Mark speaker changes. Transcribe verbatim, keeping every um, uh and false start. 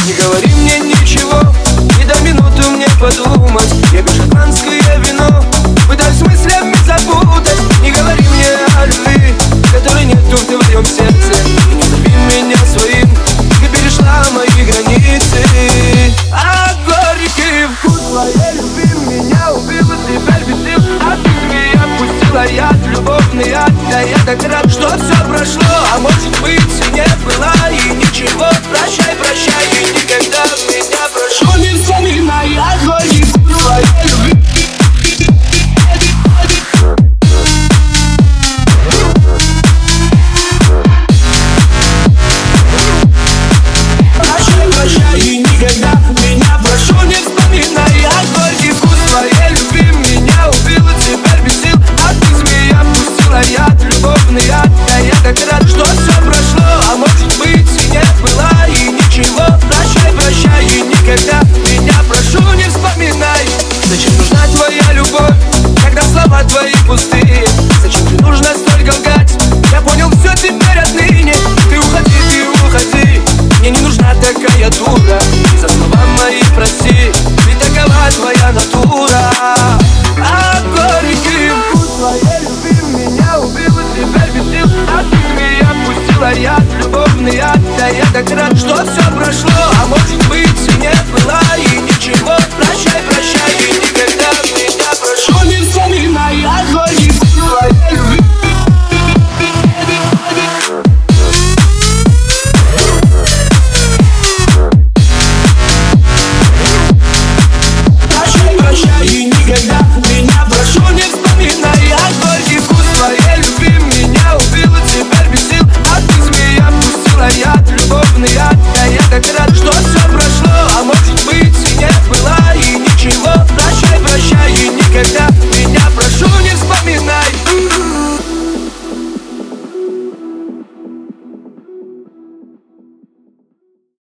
Speaker 1: Не говори мне ничего, не дай минуту мне подумать. Я пью шотландское вино, пытаюсь мыслями запутать. Не говори мне о любви, которой нету в твоем сердце. И не зови меня своим, ты перешла мои границы. А горький вкус твоей любви меня убил и теперь бесил. А ты меня пустила яд, любовный яд. Да я так рад, что все прошло, а может быть и не было. И ничего, прощай, прощай, и никогда меня прошу не вспоминай о горький вкус твоей любви. Прощай, прощай, и никогда меня прошу не вспоминай о горький вкус твоей любви. Меня убил и теперь бесил, а ты змея пустила яд, любовный яд. Да я так рад, что все прошло, а может быть и не было. И ничего, прощай, прощай, и никогда меня прошу не вспоминай. Зачем нужна твоя любовь, когда слова твои пустые? Зачем же нужно столько лгать? Я понял все теперь отныне. Ты уходи, ты уходи, мне не нужна такая дура. И за слова мои прости, ведь такова твоя натура. А горький вкус твоей любви меня убил и теперь бесил. А ты меня пустила яд, любовный яд. Да я так рад, что все прошло, а может